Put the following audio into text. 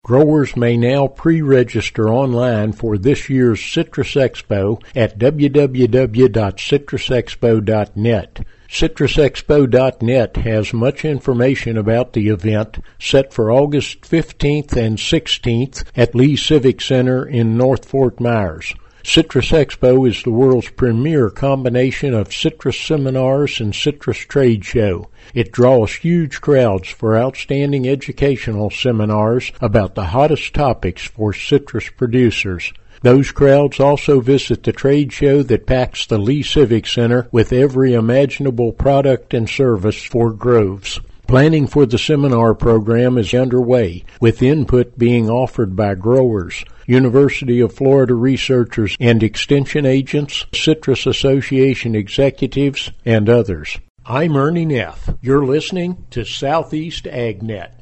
Growers may now pre-register online for this year's Citrus Expo at www.citrusexpo.net. CitrusExpo.net has much information about the event set for August 15th and 16th at Lee Civic Center in North Fort Myers. Citrus Expo is the world's premier combination of citrus seminars and citrus trade show. It draws huge crowds for outstanding educational seminars about the hottest topics for citrus producers. Those crowds also visit the trade show that packs the Lee Civic Center with every imaginable product and service for groves. Planning for the seminar program is underway, with input being offered by growers, University of Florida researchers and extension agents, Citrus Association executives, and others. I'm Ernie Neff. You're listening to Southeast AgNet.